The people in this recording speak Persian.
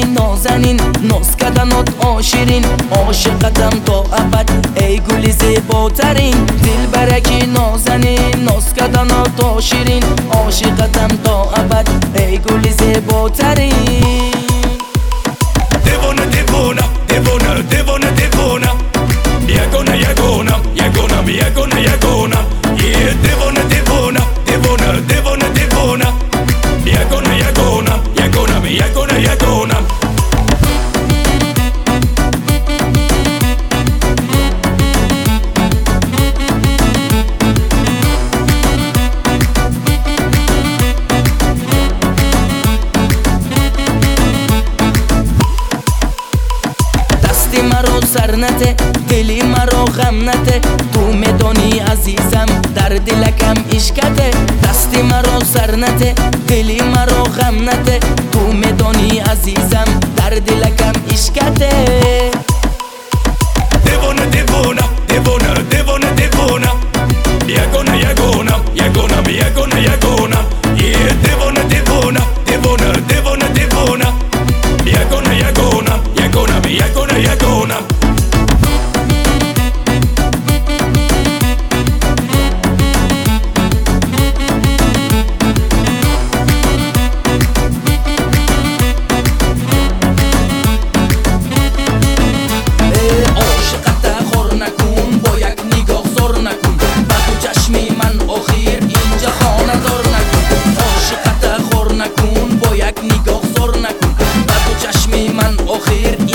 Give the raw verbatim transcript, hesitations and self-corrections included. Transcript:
نازنین، ناز کردنات آشیرین، عاشقتم تا ابد ای گل زیباترین. دلبرکی نازنین، ناز کردنات آشیرین، عاشقتم تا ابد ای گل زیباترین. دیوانه دیوانه دیوانه دیوانه دیوانه یگانه یگانه یگانه یگانه یگانه یه دیوانه دیوانه دیوانه دیوانه دیوانه یگانه یگانه یگانه یگانه یگانه دستی مرا سر نته، دلی مرا غم نته، تو میدانی عزیزم در دلکم عشقته. دستی مرا سر نته، دلی مرا غم نته، تو میدانی عزیزم در دلکم عشقته. دیوانه دیوانه دیوانه دیوانه دیوانه یگانه یگانه یگانه یگانه یگانه یه دیوانه دیوانه دیوانه دیوانه دیوانه یگانه یگانه یگانه یگانه یگانه نگاه زار نکن، با تو چشمی من آخر